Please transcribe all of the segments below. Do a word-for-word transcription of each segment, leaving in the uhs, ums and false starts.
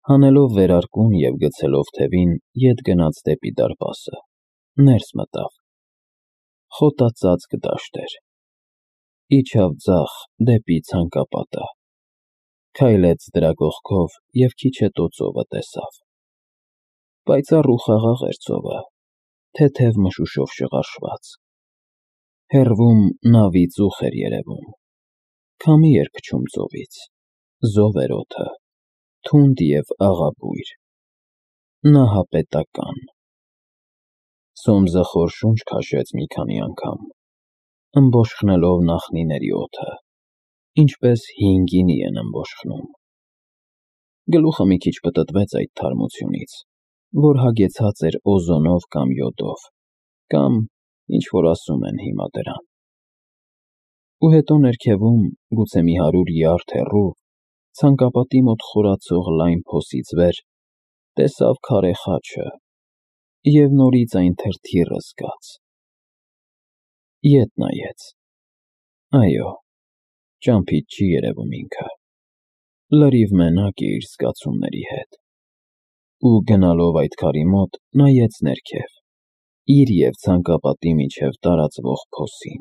Հանելով վերարկուն և գցելով թևին, ետ գնաց դեպի դարպասը, ներս մտավ, խոտածածկ դաշտ էր, իջավ ձախ դեպի ցանկապատը, քայլեց դրա կողքով և քիչ հետո ծովը տեսավ, պայծառ ու խաղաղ էր ծովը, թեթև մշուշով շղարշված, հեռվում նավի ծուխ էր երևում, քամի էր փչում ծովից, զով էր օդը, թունդ և աղաբույր, նահապետական, Սոմսը խոր շունչ քաշեց մի քանի անգամ, ըմբոշխնելով նախնիների օդը, ինչպես հին գինի են ըմբոշխնում, գլուխը մի քիչ պտտվեց այդ թարմությունից, որ հագեցած էր օզոնով կամ յոդով, կամ ինչ-որ ասում են հիմա դրան, ու հետո ներքևում, գուցե մի հարյուր յարդ հեռու, ցանկապատի մոտ խորացող լայն փոսից վեր, տեսավ քարե խաչը և նորից այն թրթիռը զգաց, ետ նայեց, այո, ճամփից չի երևում ինքը, լրիվ մենակ է իր զգացումների հետ, ու գնալով այդ քարի մոտ, նայեց ներքև, իր և ցանկապատի միջև տարածվող փոսին,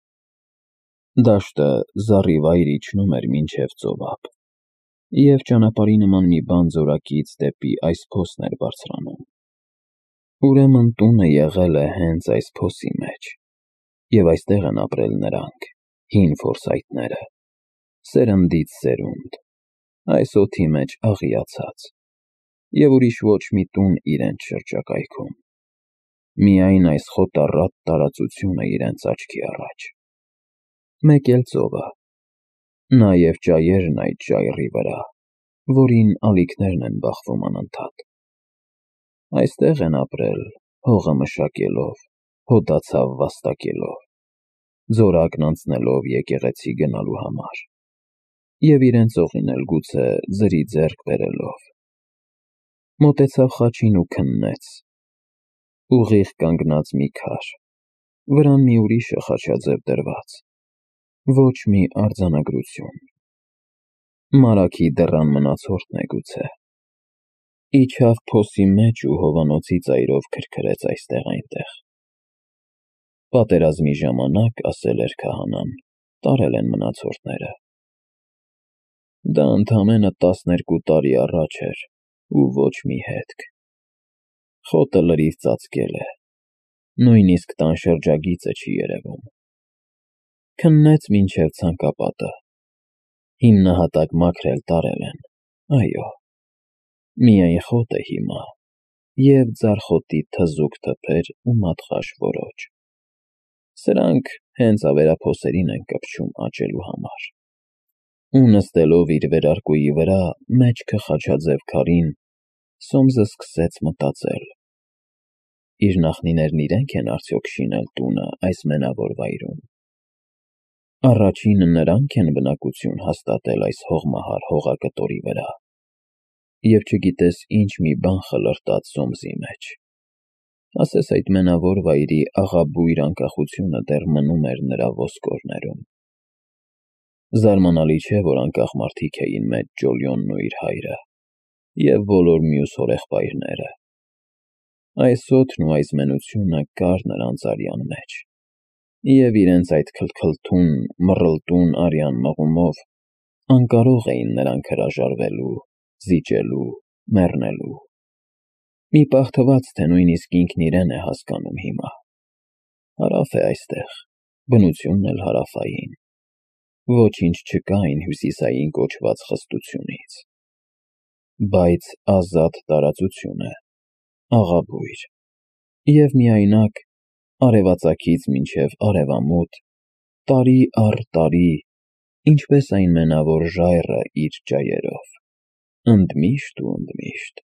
դաշտը զառիվայր իջնում էր մինչև ծովափ, և ճանապարհի նման մի բան զորակից դեպի այս փոսն էր բարձրանում, ուրեմն տունը եղել է հենց այս փոսի մեջ, և այստեղ են ապրել նրանք, հին ֆորսայթները, սերնդից սերունդ, այս օդի մեջ աղիացած, և ուրիշ ոչ մի տուն իրենց շրջակայքում, միայն այս խոտառատ տարածությունը իրենց աչքի առաջ, մեկ էլ ծովը, նաև ճայերն այդ ժայռի վրա, որին ալիքներն են բախվում անընդհատ, այստեղ են ապրել, հողը մշակելով, հոդացավ վաստակելով, ձորակն անցնելով եկեղեցի գնալու համար, և իրենց օղին էլ գուցե ձրի ձեռք բերելով, մոտեցավ խաչին ու քննեց, ուղիղ կանգնած մի քար, վրան մի ուրիշը խաչաձև դրված, ոչ մի արձանագրություն, մարագի դռան մնացորդն է գուցե, իջավ փոսի մեջ ու հովանոցի ծայրով քրքրեց այստեղ-այնտեղ, պատերազմի ժամանակ, ասել էր քահանան, տարել են մնացորդները, դա ընդամենը տասներկու տարի առաջ էր ու ոչ մի հետք, խոտը լրիվ ծածկել է, նույնիսկ տան շրջագիծը չի երևում, քննեց մինչև ցանկապատը, հիմնահատակ մաքրել տարել են, այո, միայն խոտ է հիմա և ձարխոտի թզուկ թփեր ու մատղաշ որոջ, սրանք հենց ավերափոսերին են կպչում աճելու համար, ու նստելով իր վերարկուի վրա, մեջքը խաչաձև քարին, Սոմսը սկսեց մտածել, իր նախնիներն իրենք են արդյոք շինել տունը այս մենավոր վայրում, առաջինը նրանք են բնակություն հաստատել այս հողմահար հողակտորի վրա, և չգիտես ինչ մի բան խլրտաց Սոմսի մեջ, ասես այդ մենավոր վայրի աղաբույր անկախությունը դեռ մնում էր նրա ոսկորներում, զարմանալի չէ, որ անկախ մարդիկ էին մեծ Ջոլիոնն ու իր հայրը, և բոլոր մյուս հորեղբայրները, այս օդն ու այս մենությունը կար նրանց արյան մեջ, և իրենց այդ քլքլթուն, մռլտուն արյան մղումով անկարող էին նրանք հրաժարվելու, զիջելու, մեռնելու, մի պահ թվաց, թե նույնիսկ ինքն իրեն է հասկանում հիմա, հարավ է այստեղ, բնությունն էլ հարավային, ոչինչ չկա այն հյուսիսային կոչված խստությունից, բայց ազատ տարածություն է, աղաբույր, և միայնակ, արևածագից մինչև արևամուտ, տարի առ տարի, ինչպես այն մենավոր ժայռը իր ճայերով, ընդմիշտ ու ընդմիշտ,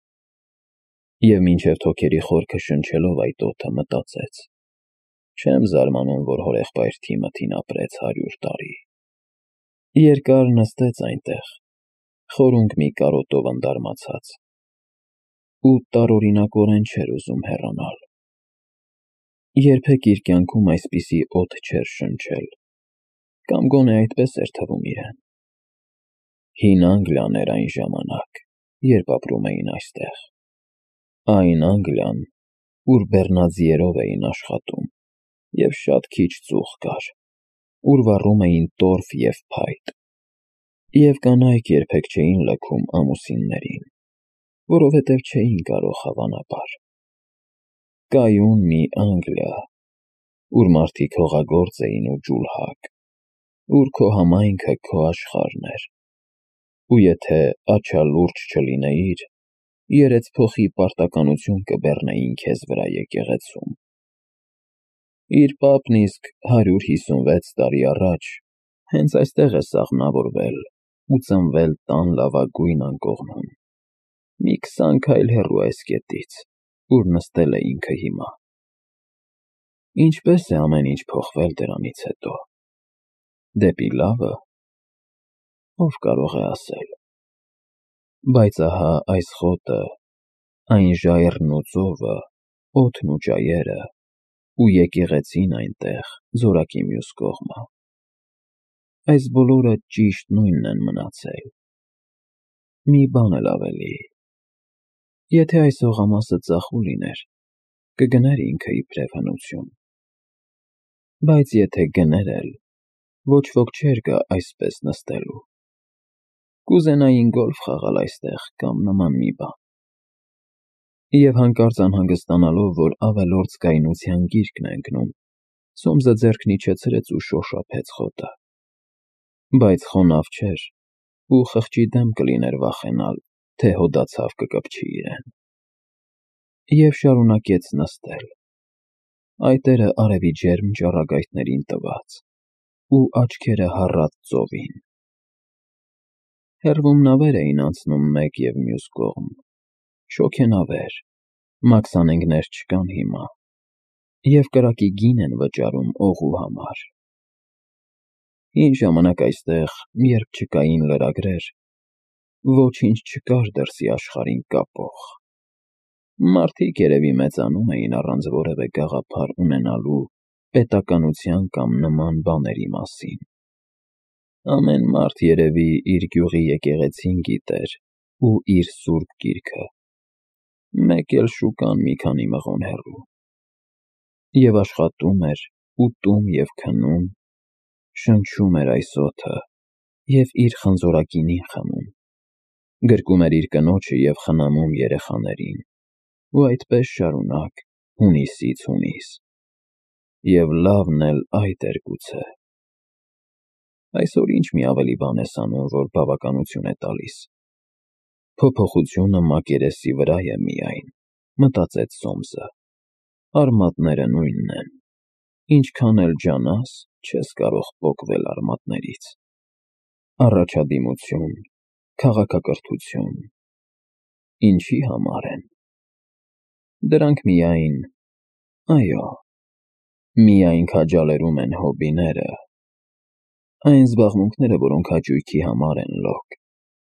և մինչև թոքերի խորքը շնչելով այդ օդը մտածեց, չեմ զարմանում, որ հորեղբայր Թիմոթին ապրեց հարյուր տարի, երկար նստեց այնտեղ, խորունգ մի կարոտով ընդարմացած, ու տարօրինակորեն չէր ուզում հեռանալ, երբեք իր կյանքում այսպիսի օդ չէր շնչել, կամ գոնե այդպես էր թվում իրեն, հին Անգլիան էր այն ժամանակ, երբ ապրում էին այստեղ։ Այն Անգլիան, ուր բեռնաձիերով էին աշխատում, և շատ քիչ ծուխ կար, ուր վառում էին տորֆ և փայտ, և կանայք երբեք չէին լքում ամուսիններին, որովհետև չէին կարող հավանաբար։ Կայուն մի Անգլիա, ուր մարդիկ հողագործ էին ու ջուլհակ, ուր քո համայնքը քո աշխարհն էր, ու եթե աչալուրջ չլինեիր, երեցփոխի պարտականություն կբեռնեին քեզ վրա եկեղեցում։ Իր պապն իսկ հարյուր հիսունվեց տարի առաջ հենց այստեղ է սաղմնավորվել ու ծնվել տան լավագույն անկողնում, մի քսան քայլ հեռու այս կետից, ուր նստել է ինքը հիմա։ Ինչպե՞ս է ամեն ինչ փոխվել դրանից հետո։ Դեպի լավը։ Ով կարող է ասել։ Բայց ահա այս խոտը, այն ժայռն ու ծովը, օդն ու ճայերը, ու եկեղեցին այնտեղ, զորակի մյուս կողմը, այս բոլորը ճիշտ նույնն են մնացել։ Մի բան էլ ավելի. եթե այս հողամասը ծախու լիներ, կգներ ինքը իբրև հնություն, բայց եթե գներ էլ, ոչ ոք չէր գա այսպես նստելու, կուզենային գոլֆ խաղալ այստեղ կամ նման մի բան։ Եվ հանկարծ անհանգստանալով, որ ավելորդ կայունության գիրկն է ընկնում, Սոմսը ձեռքն իջեցրեց ու շոշափեց խոտը։ Բայց խոնավ չէր, ու խղճի դեմ կլիներ վախենալ, թե հոդացավ կկպչի իրեն։ Եվ շարունակեց նստել, այտերը արևի ջերմ ճառագայթներին տված, ու աչքերը հառած ծովին։ Հեռվում նավեր էին անցնում մեկ և մյուս կողմ, շոգենավեր, մաքսանենգներ չկան հիմա, և կրակի գին են վճարում օղու համար։ Հին ժամանակ այստեղ, երբ չկային լրագրեր, ոչինչ չկար դրսի աշխարհին կապող։ Մարդիկ երևի մեծանում էին առանց որևէ գաղափար ունենալու պետականության կամ նման բաների մասին։ Ամեն մարդ երևի իր գյուղի եկեղեցին գիտեր ու իր սուրբ գիրքը, մեկ էլ շուկան մի քանի մղոն հեռու։ Եվ աշխատում էր, ուտում և քնում, շնչում էր այս օդը և իր խնձորագինին խմում, գրկում էր իր կնոջը և խնամում երեխաներին, ու այդպես շարունակ, հունիսից հունիս։ Եվ լավն էլ այդ էր գուցե։ Այսօր ինչ մի ավելի բան ես անում, որ բավականություն է տալիս։ Փոփոխությունը մակերեսի վրա է միայն, մտածեց Սոմսը, արմատները նույնն են, ինչքան էլ ջանաս, չես կարող պոկվել արմատներից։ Առաջադիմություն, քաղաքակրթություն, ինչի համար են։ Դրանք միայն, այո, միայն քաջալերում են հոբիները, այն զբաղմունքները, որոնք հաճույքի համար են լոկ։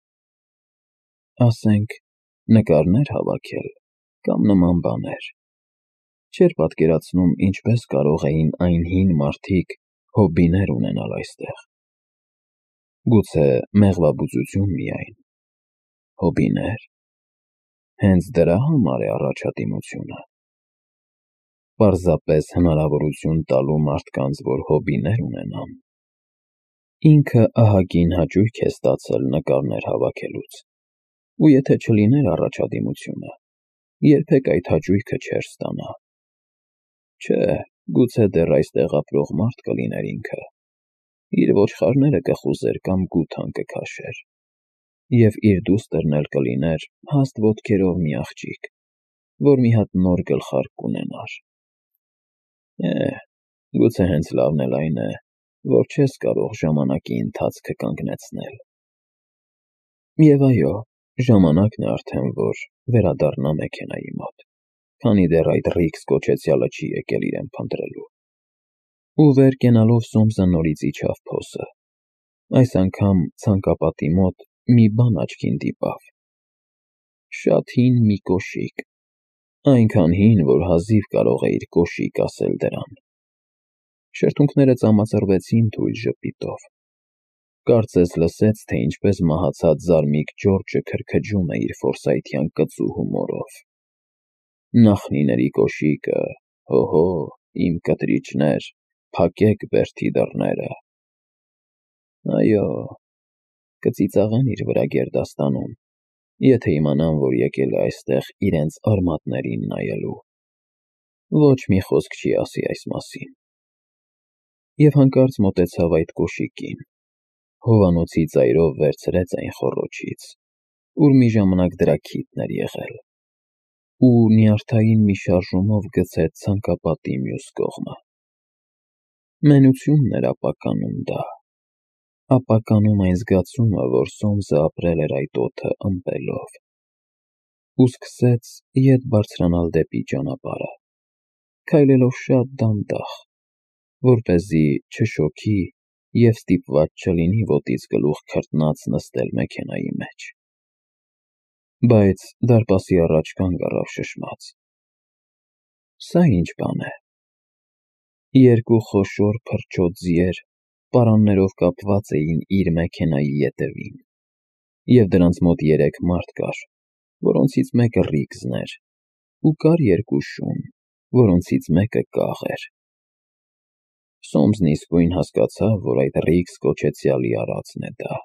Ասենք, նկարներ հավաքել կամ նման բաներ։ Չէր պատկերացնում, ինչպես կարող էին այն հին մարդիկ հոբիներ ունենալ այստեղ։ Գուցե մեղվաբուծություն միայն։ Հոբիներ։ Հենց դրա համար է առաջադիմությունը։ Պարզապես հնարավորություն տալու մարդկանց, որ հոբիներ ունենան։ Ինքը ահագին հաճույք է ստացել նկարներ հավաքելուց, ու եթե չլիներ առաջադիմությունը, երբեք այդ հաճույքը չէր ստանա։ Չէ, գուցե դեռ այստեղ ապրող մարդ կլիներ ինքը, իր ոչխարները կխուզեր կամ գութան կքաշեր, և իր դուստրն էլ կլիներ հաստ ոտքերով մի աղջիկ, որ մի հատ նոր գլխարկ կունենար։ Էհ, գուցե հենց լավն էլ այն է, որ չես կարող ժամանակի ընթացքը կանգնեցնել։ Եվ այո, ժամանակն է արդեն, որ վերադառնա մեքենայի մոտ, քանի դեռ այդ Ռիքս կոչեցյալը չի եկել իրեն փնտրելու։ Ու վեր կենալով Սոմսը նորից իջավ փոսը։ Այս անգամ ցանկապատի մոտ մի բան աչքին դիպավ։ Շատ հին մի կոշիկ, այնքան հին, որ հազիվ կարող էիր կոշիկ ասել դրան։ Շրթունքները ծամածրվեցին թույլ ժպիտով։ Կարծես լսեց, թե ինչպես մահացած Զարմիկ Ջորջը քրքջում է իր ֆորսայթյան կծու հումորով։ Նախնիների կոշիկը, հո-հո, իմ կտրիչներ, փակեք բերդի դռները։ Այո, կծիծաղեն իր վրա գերդաստանում, եթե իմանան, որ եկել է այստեղ իրենց արմատներին նայելու։ Ոչ մի խոսք չի ասի այս մասին։ Եվ հանկարծ մոտեցավ այդ կոշիկին, հովանոցի ծայրով վերցրեց այն խոռոչից, ուր մի ժամանակ դրա քիթն էր եղել, ու նյարդային մի շարժումով գցեց ցանկապատի մյուս կողմը։ Մենությունն էր ապականում դա, ապականում այն զգացումը, որ Սոմսը ապրել էր այդ օդը ըմպելով, ու սկսեց ետ բարձրանալ դեպի ճանապարհը, քայլելով շատ դանդաղ, որպեսզի չշոքի և ստիպված չլինի ոտից գլուխ քրտնած նստել մեքենայի մեջ։ Բայց դարպասի առաջ կանգ առավ շշմած. Սա ինչ բան է։ Երկու խոշոր փրչոտ ձիեր պարաններով կապված էին իր մեքենայի ետևին, և դրանց մոտ երեք մարդ կար, որոնցից մեկը ռիգզն էր, ու կար երկու շուն, որոնցից մեկը կաղ էր։ Սոմսն իսկույն հասկացավ, որ այդ ռիգզ կոչեցյալի արածն է դա։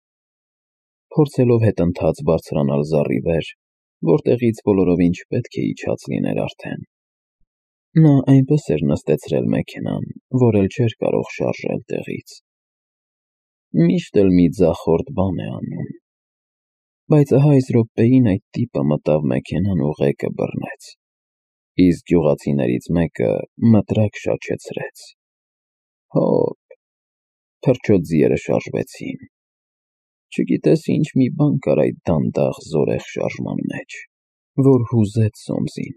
Փորձելով հետընթաց բարձրանալ զառիվեր, որտեղից բոլորովին չպետք է իջած լիներ արդեն, նա այնպես էր նստեցրել մեքենան, որ էլ չէր կարող շարժել տեղից։ Միշտ էլ մի ձախորդ բան է անում։ Բայց ահա այս րոպեին այդ տիպը մտավ մեքենան ու ղեկը բռնեց, իսկ գյուղացիներից մեկը մտրակ շաչեցրեց։ Հոպ, փրչոտ ձիերը շարժվեցին։ Չգիտես ինչ մի բան կար այդ դանդաղ զորեղ շարժման մեջ, որ հուզեց Սոմսին։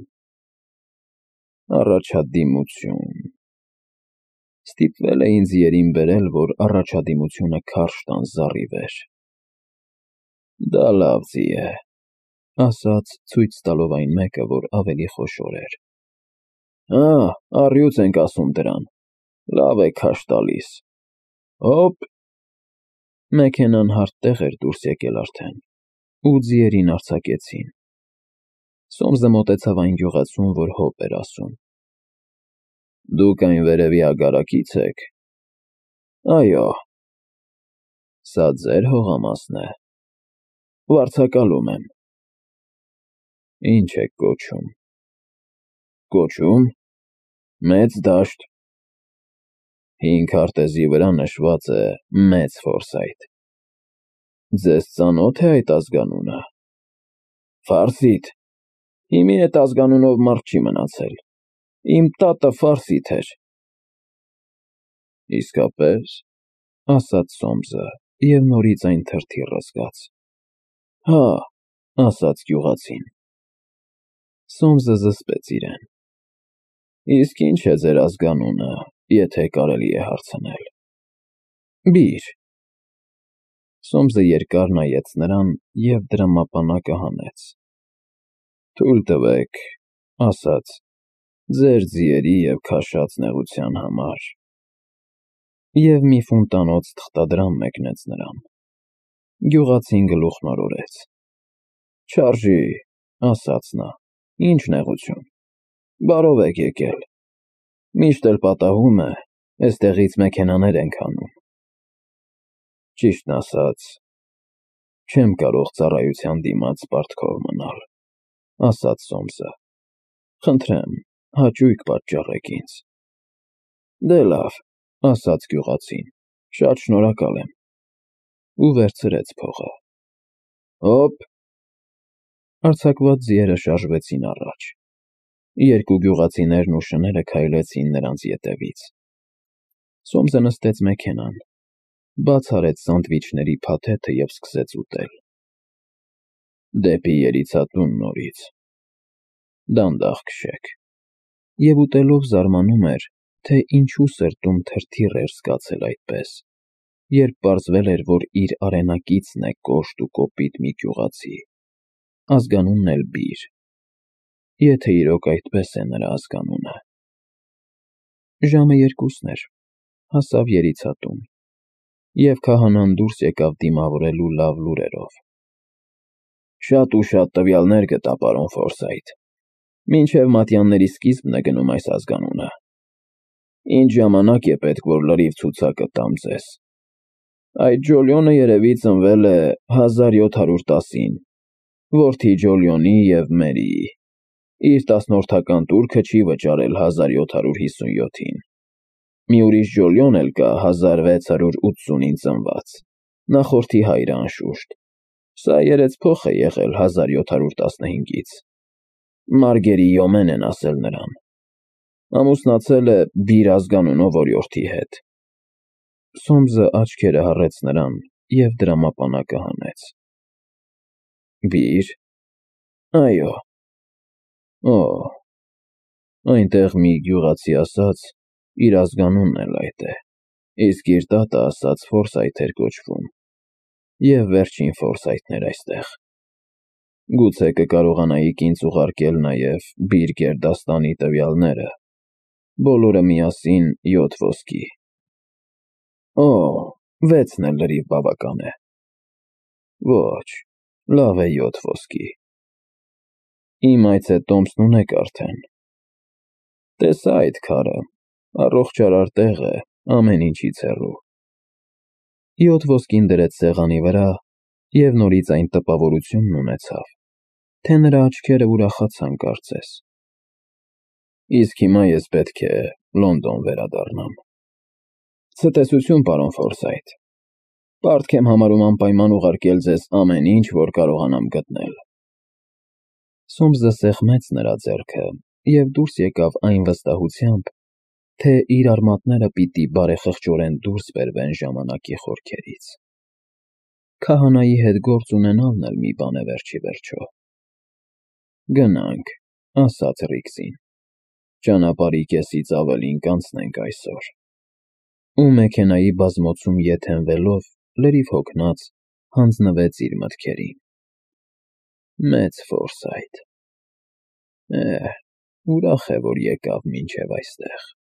Առաջադիմություն։ Ստիպվել էին ձիերին բերել, որ առաջադիմությունը քարշ տան զառիվեր։ Դա լավ ձի է, ասաց ցույց տալով այն մեկը, որ ավելի խոշոր էր։ Հա, առյուծ ենք ասում դրան, լավ է քաշ տալիս։ Հոպ։ Մեքենան հարթ տեղ էր դուրս եկել արդեն, ու ձիերին արձակեցին։ Սոմսը մոտեցավ այն գյուղացուն, որ հոպ էր ասում։ Դուք այն վերևի ագարակից եք։ Այո։ Սա ձեր հողամասն է։ Վարձակալում եմ։ Ինչ եք կոչում։ Կոչում։ Մեծ դաշտ։ Հին քարտեզի վրա նշված է Մեծ Ֆորսայթ։ Ձեզ ծանոթ է այդ ազգանունը։ Ֆարսիտ։ Հիմի այդ ազգանունով մարդ չի մնացել։ Իմ տատը ֆարսիտ էր։ Իսկապես, ասաց Սոմսը, և նորից այն թրթիռը զգաց։ Հա, ասաց գյուղացին։ Սոմսը զսպեց իրեն։ Իսկ ինչ է ձեր ազգանունը, եթե կարելի է հարցնել։ Բիր։ Սոմսը երկար նայեց նրան և դրամապանակը հանեց։ Թույլ տվեք, ասաց, ձեր ձիերի և քաշած նեղության համար։ Եվ մի ֆունտանոց թղթադրամ մեկնեց նրան։ Գյուղացին գլուխն օրորեց։ Չարժի, ասաց նա, ինչ նեղություն։ Բարով եք եկել։ Միշտ էլ պատահում է, էստեղից մեքենաներ ենք հանում։ Ճիշտն ասած, չեմ կարող ծառայության դիմաց պարտքով մնալ, ասաց Սոմսը։ Խնդրեմ, հաճույք պատճառեք ինձ։ Դե լավ, ասաց գյուղացին, շատ շնորհակալ եմ։ Ու վերցրեց փողը։ Հոպ։ Արձակված ձիերը շարժվեցին առաջ։ Երկու գյուղացիներն ու շները քայլեցին նրանց ետևից։ Սոմսը նստեց մեքենան, բաց արեց սանդվիչների փաթեթը և սկսեց ուտել։ Դեպի երիցատուն նորից։ Դանդաղ քշեք։ Եվ ուտելով զարմանում էր, թե ինչու սրտում թրթիռ էր զգացել այդպես, երբ պարզվել էր, որ իր արենակիցն է կոշտ ու կոպիտ մի գյուղացի, ազգանունն էլ Բիր, եթե իրոք այդպես է նրա ազգանունը։ Ժամը երկուսն էր, հասավ երիցատուն։ Եվ քահանան դուրս եկավ դիմավորելու լավ լուրերով։ Շատ ու շատ տվյալներ գտա պարոն Ֆորսայթ։ Մինչև մատյանների սկիզբն է գնում այս ազգանունը։ Ինչ ժամանակ է պետք, որ լրիվ ցուցակը տամ ձեզ։ Այդ Ջոլիոնը երևի ծնվել է հազար յոթ հարյուր տասին, որդի Ջոլիոնի և Մերիի։ Իր տասնորդական տուրքը չի վճարել հազար յոթ հարյուր հիսունյոթին։ Մի ուրիշ Ջոլիոն էլ կա հազար վեց հարյուր ութսունին ծնված, նախորդի հայրը անշուշտ։ Սա երեցփոխ է եղել հազար յոթ հարյուր տասնհինգից։ Մարգերի Յոմեն են ասել նրան։ Ամուսնացել է Բիր ազգանունով օրիորդի հետ։ Սոմսը աչքերը հառեց նրան և դրամապանակը հանեց։ Բիր։ Այո։ Օ, այնտեղ մի գյուղացի ասաց, իր ազգանունն էլ այդ է, իսկ իր տատը ասաց Ֆորսայթ էր կոչվում, և վերջին Ֆորսայթն էր այստեղ։ Գուցե կկարողանայիք ինձ ուղարկել նաև Բիր գերդաստանի տվյալները, բոլորը միասին յոթ ոսկի։ Օ, վեցն էլ լրիվ բավական է։ Ոչ, լավ է յոթ ոսկի։ Իմ այցետոմսն ունեք արդեն։ Տեսա այդ քարը, առողջարար տեղ է, ամեն ինչից հեռու։ Յոթ ոսկին դրեց սեղանի վրա և նորից այն տպավորությունն ունեցավ, թե նրա աչքերը ուրախացան կարծես։ Իսկ հիմա ես պետք է Լոնդոն վերադառնամ։ Ցտեսություն, պարոն Ֆորսայթ։ Պարտք եմ համարում անպայման ուղարկել ձեզ ամեն ինչ, որ կարողանամ գտնել։ Սոմսը սեղմեց նրա ձեռքը և դուրս եկավ այն վստահությամբ, թե իր արմատները պիտի բարեխղճորեն դուրս բերվեն ժամանակի խորքերից։ Քահանայի հետ գործ ունենալն էլ մի բան է վերջիվերջո։ Գնանք, ասաց Ռիքսին։ Ճանապարհի կեսից ավելին կանցնենք այսօր։ Ու մեքենայի բազմոցում եթենվելով, լրիվ հոգնած, հանձնվեց իր մտքերին։ Մեծ Ֆորսայթ։ Է, ուրախ է, որ եկավ մինչև այստեղ։